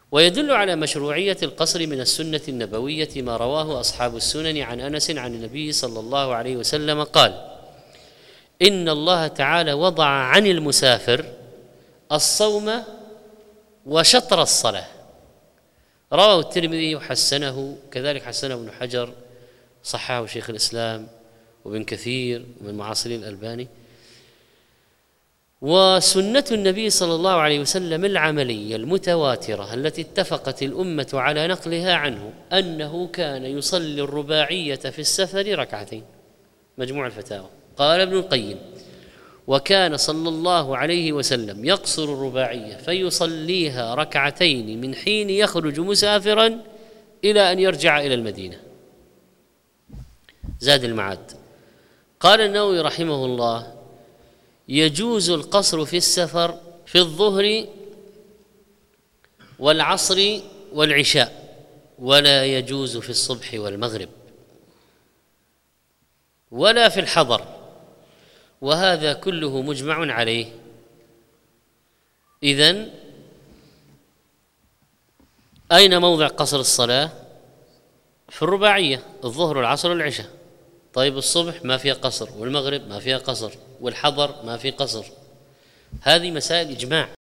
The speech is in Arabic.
ويدل على مشروعية القصر من السنة النبوية ما رواه أصحاب السنن عن أنس عن النبي صلى الله عليه وسلم قال: إن الله تعالى وضع عن المسافر الصوم وشطر الصلاة. رواه الترمذي وحسنه، كذلك حسنه ابن حجر، صححه شيخ الإسلام وابن كثير ومن معاصرين الألباني. وسنة النبي صلى الله عليه وسلم العملية المتواترة التي اتفقت الأمة على نقلها عنه أنه كان يصلي الرباعية في السفر ركعتين. مجموع الفتاوى. قال ابن القيم: وكان صلى الله عليه وسلم يقصر الرباعية فيصليها ركعتين من حين يخرج مسافرا إلى أن يرجع إلى المدينة. زاد المعاد. قال النووي رحمه الله: يجوز القصر في السفر في الظهر والعصر والعشاء، ولا يجوز في الصبح والمغرب، ولا في الحضر، وهذا كله مجمع عليه. إذن أين موضع قصر الصلاة؟ في الرباعية، الظهر والعصر والعشاء. طيب الصبح ما فيها قصر، والمغرب ما فيها قصر، والحضر ما في قصر. هذه مسائل إجماع،